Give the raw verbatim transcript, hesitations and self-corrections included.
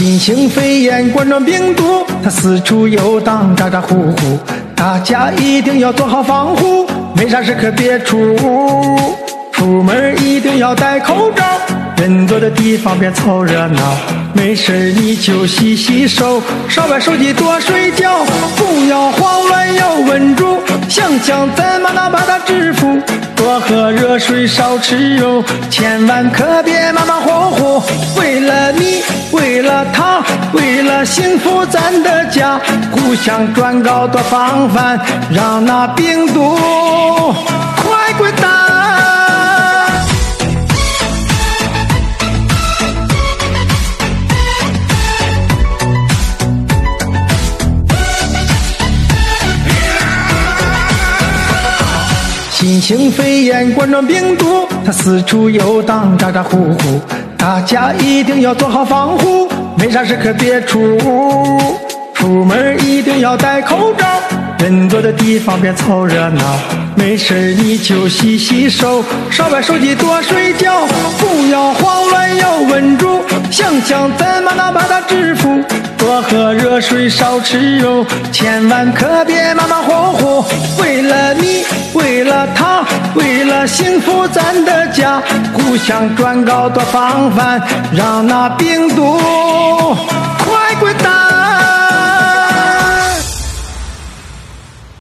新型肺炎冠状病毒，它四处游荡，咋咋呼呼，大家一定要做好防护，没啥事可别出屋，出门一定要戴口罩，人多的地方别凑热闹，没事你就洗洗手，少玩手机多睡觉，不要慌乱要稳住，想想怎么能把它制服，多喝热水少吃肉，千万可别马马虎虎，为了你为了他为了幸福咱的家，互相转告多防范，让那病毒快滚蛋。新型肺炎冠状病毒，它四处游荡，咋咋呼呼，大家一定要做好防护，没啥事可别出屋，出门一定要戴口罩，人多的地方别凑热闹，没事你就洗洗手，少玩手机多睡觉，不要慌乱要稳住，想想怎么能把它制服，多喝热水少吃肉，千万可别马马虎虎，为了你为了他为了幸福咱的家，互相转告多防范，让那病毒快滚蛋。